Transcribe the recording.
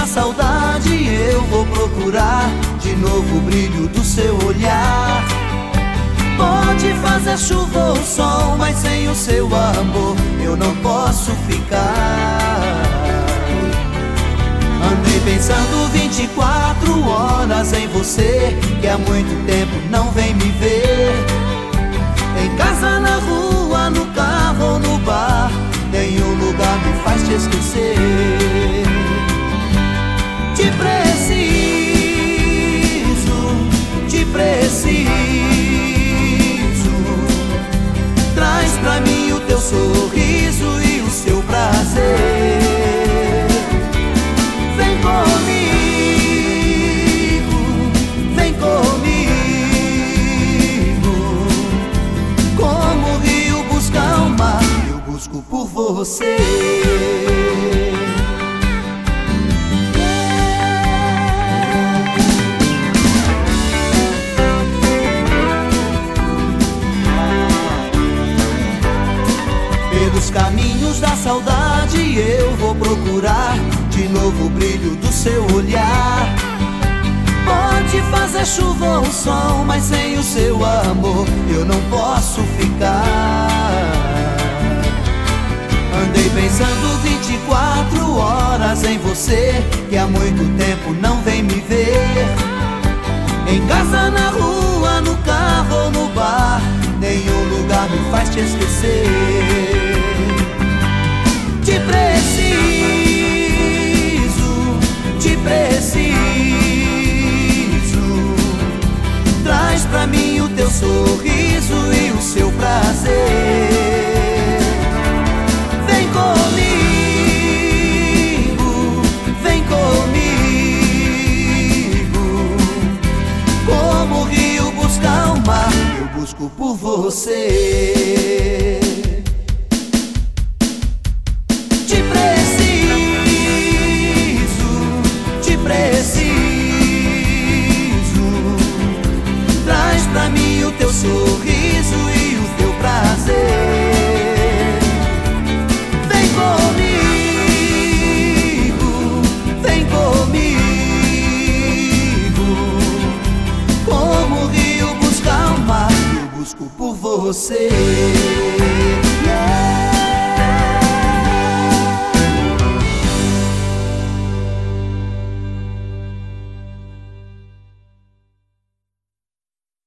da saudade eu vou procurar de novo o brilho do seu olhar. Pode fazer chuva ou sol, mas sem o seu amor eu não posso ficar. Andei pensando 24 horas em você, que há muito tempo não vem me ver. Em casa, na rua, no carro ou no bar, nenhum lugar me faz te esquecer. Te preciso, te preciso. Traz pra mim o teu sorriso e o seu prazer. Vem comigo, vem comigo. Como o rio busca o mar, eu busco por você. Pelos caminhos da saudade eu vou procurar de novo o brilho do seu olhar. Pode fazer chuva ou sol, mas sem o seu amor eu não posso ficar. Andei pensando 24 horas em você, que há muito tempo não vem me ver. Em casa, na rua, no carro ou no bar, nenhum lugar me faz te esquecer. Te preciso, te preciso. Traz pra mim o teu sorriso e o seu prazer. Vem comigo, vem comigo. Como o rio busca o mar, eu busco por você. Te preciso, te preciso. Traz pra mim o teu sorriso e o teu prazer. Vem comigo, vem comigo. Como o rio busca o mar, eu busco por você.